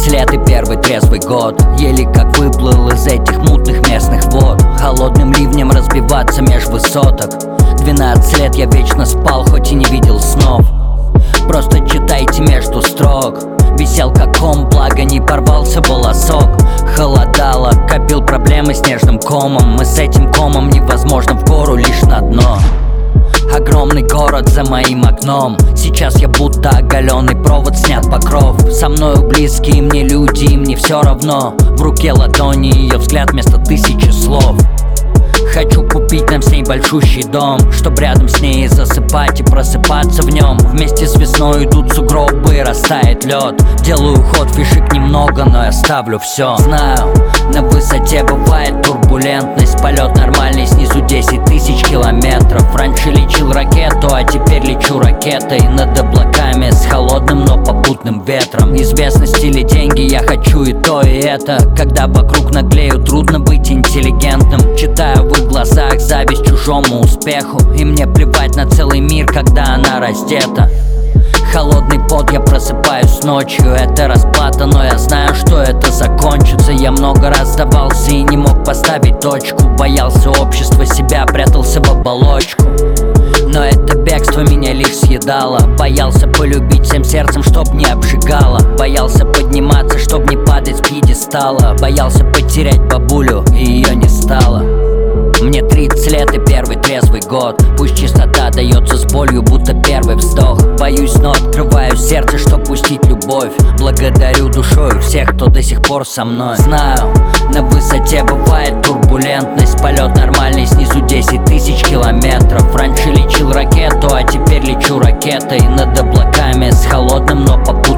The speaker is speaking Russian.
лет и первый трезвый год. Еле как выплыл из этих мутных местных вод. Холодным ливнем разбиваться меж высоток. 12 лет я вечно спал, хоть и не видел снов. Просто читайте между строк. Висел как ком, благо не порвался волосок. Холодало, копил проблемы снежным комом. И с этим комом невозможно в гору, лишь на дно. Огромный город за моим окном. Сейчас я будто оголенный провод, снят покров. Со мною близкие мне люди, им не все равно. В руке ладони, ее взгляд вместо тысячи слов. Хочу купить нам с ней большущий дом, чтоб рядом с ней засыпать и просыпаться в нем. Вместе с весной идут сугробы и растает лед. Делаю ход, фишек немного, но я ставлю все. Знаю, на высоте бывает турбулентность. Полет нормальный, снизу 10 тысяч километров. Раньше лечил ракету, а теперь лечу ракетой над облаками с холодным, но попутным ветром. Известность или деньги, я хочу и то, и это. Когда вокруг наглеют, трудно быть интеллигентным. Читаю в их глазах зависть чужому успеху. И мне плевать на целый мир, когда она раздета. Холодный пот, я просыпаюсь ночью. Это расплата, но я знаю, что это закончится. Я много раз сдавался и не мог поставить точку. Боялся общества, себя прятался в оболочку. Но это бегство меня лишь съедало. Боялся полюбить всем сердцем, чтоб не обжигало. Боялся подниматься, чтоб не падать с пьедестала. Боялся потерять бабулю, и ее не стало. Мне 30 лет и первый трезвый год. Пусть чистота дается с болью, будто первый вздох. Боюсь, но открываю сердце, чтоб пустить любовь. Благодарю душою всех, кто до сих пор со мной. Знаю, на высоте бывает турбулентность. Полет нормальный, снизу 10 тысяч километров. Раньше лечил ракету, а теперь лечу ракетой над облаками с холодным, но попутным